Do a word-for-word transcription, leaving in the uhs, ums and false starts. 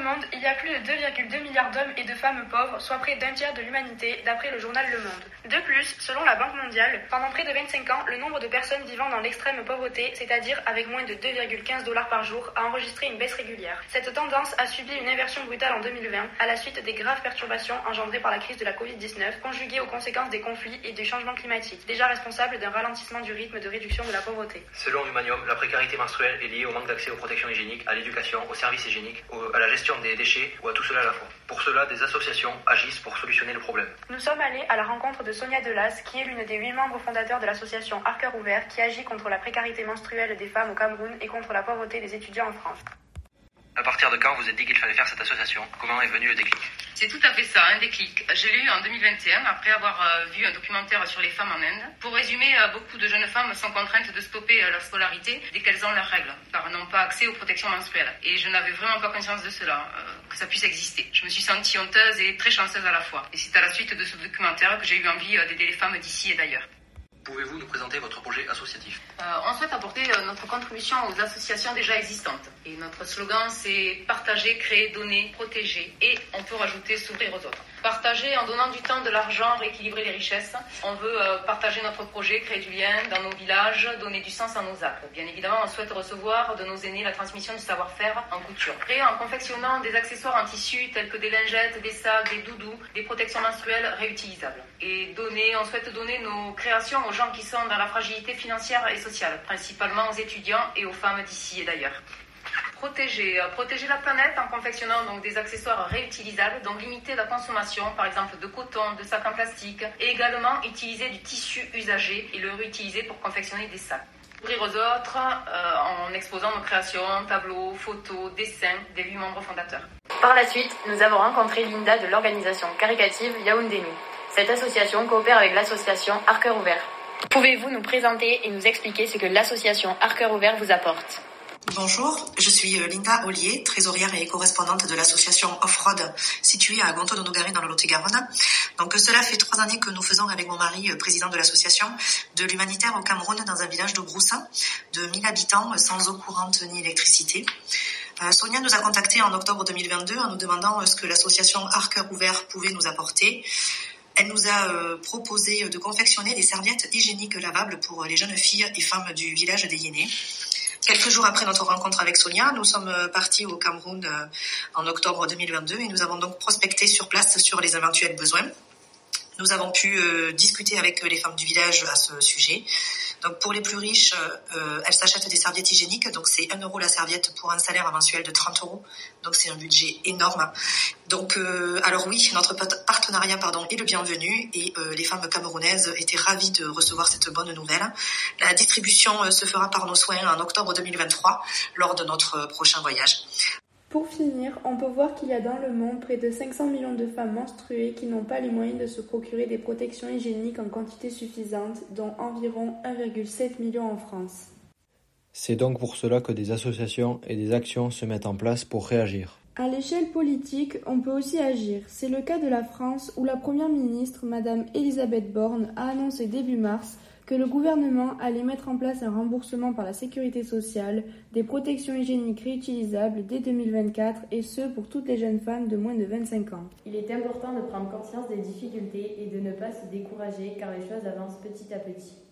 le monde, il y a plus de deux virgule deux milliards d'hommes et de femmes pauvres, soit près d'un tiers de l'humanité, d'après le journal Le Monde. De plus, selon la Banque mondiale, pendant près de vingt-cinq ans, le nombre de personnes vivant dans l'extrême pauvreté, c'est-à-dire avec moins de deux virgule quinze dollars par jour, a enregistré une baisse régulière. Cette tendance a subi une inversion brutale en deux mille vingt, à la suite des graves perturbations engendrées par la crise de la covid dix-neuf, conjuguées aux conséquences des conflits et du changement climatique, déjà responsables d'un ralentissement du rythme de réduction de la pauvreté. Selon Humanium, la précarité menstruelle est liée au manque d'accès aux protections hygiéniques, à l'éducation, aux services hygiéniques, à la gestion des déchets ou à tout cela à la fois. Pour cela, des associations agissent pour solutionner le problème. Nous sommes allés à la rencontre de Sonia Delas, qui est l'une des huit membres fondateurs de l'association À Cœur Ouvert, qui agit contre la précarité menstruelle des femmes au Cameroun et contre la pauvreté des étudiants en France. À partir de quand vous êtes dit qu'il fallait faire cette association? Comment est venu le déclic? C'est tout à fait ça, un déclic. Je l'ai eu en deux mille vingt et un, après avoir euh, vu un documentaire sur les femmes en Inde. Pour résumer, euh, beaucoup de jeunes femmes sont contraintes de stopper euh, leur scolarité dès qu'elles ont leurs règles, car elles n'ont pas accès aux protections menstruelles. Et je n'avais vraiment pas conscience de cela, euh, que ça puisse exister. Je me suis sentie honteuse et très chanceuse à la fois. Et c'est à la suite de ce documentaire que j'ai eu envie euh, d'aider les femmes d'ici et d'ailleurs. Pouvez-vous nous présenter votre projet associatif? euh, On souhaite apporter euh, notre contribution aux associations déjà existantes. Et notre slogan, c'est partager, créer, donner, protéger. Et on peut rajouter s'ouvrir aux autres. Partager en donnant du temps, de l'argent, rééquilibrer les richesses. On veut euh, partager notre projet, créer du lien dans nos villages, donner du sens à nos actes. Bien évidemment, on souhaite recevoir de nos aînés la transmission du savoir-faire en couture. Créer en confectionnant des accessoires en tissu tels que des lingettes, des sacs, des doudous, des protections menstruelles réutilisables. Et donner, on souhaite donner nos créations aux gens qui sont dans la fragilité financière et sociale, principalement aux étudiants et aux femmes d'ici et d'ailleurs. Protéger, euh, protéger la planète en confectionnant donc des accessoires réutilisables, donc limiter la consommation, par exemple de coton, de sacs en plastique, et également utiliser du tissu usagé et le réutiliser pour confectionner des sacs. Ouvrir aux autres euh, en exposant nos créations, tableaux, photos, dessins des huit membres fondateurs. Par la suite, nous avons rencontré Linda de l'organisation caricative Yaoundé Nous. Cette association coopère avec l'association À Cœur Ouvert. Pouvez-vous nous présenter et nous expliquer ce que l'association À Cœur Ouvert vous apporte? Bonjour, je suis Linda Ollier, trésorière et correspondante de l'association Off-Road située à Gonto-Donogari dans le Lot-et-Garonne. Donc cela fait trois années que nous faisons avec mon mari, président de l'association, de l'humanitaire au Cameroun dans un village de Broussa, de mille habitants sans eau courante ni électricité. Euh, Sonia nous a contactés en octobre deux mille vingt-deux en nous demandant ce que l'association À Cœur Ouvert pouvait nous apporter. Elle nous a euh, proposé de confectionner des serviettes hygiéniques lavables pour les jeunes filles et femmes du village des Yénés. Quelques jours après notre rencontre avec Sonia, nous sommes partis au Cameroun euh, en octobre deux mille vingt-deux et nous avons donc prospecté sur place sur les éventuels besoins. Nous avons pu euh, discuter avec les femmes du village à ce sujet. Donc pour les plus riches, euh, elles s'achètent des serviettes hygiéniques, donc c'est un euro la serviette pour un salaire mensuel de trente euros. Donc c'est un budget énorme. Donc euh, alors oui, notre partenariat pardon est le bienvenu et euh, les femmes camerounaises étaient ravies de recevoir cette bonne nouvelle. La distribution euh, se fera par nos soins en octobre deux mille vingt-trois lors de notre prochain voyage. Pour finir, on peut voir qu'il y a dans le monde près de cinq cents millions de femmes menstruées qui n'ont pas les moyens de se procurer des protections hygiéniques en quantité suffisante, dont environ un virgule sept million en France. C'est donc pour cela que des associations et des actions se mettent en place pour réagir. À l'échelle politique, on peut aussi agir. C'est le cas de la France où la Première ministre, Madame Elisabeth Borne, a annoncé début mars que le gouvernement allait mettre en place un remboursement par la sécurité sociale des protections hygiéniques réutilisables dès deux mille vingt-quatre et ce pour toutes les jeunes femmes de moins de vingt-cinq ans. Il est important de prendre conscience des difficultés et de ne pas se décourager car les choses avancent petit à petit.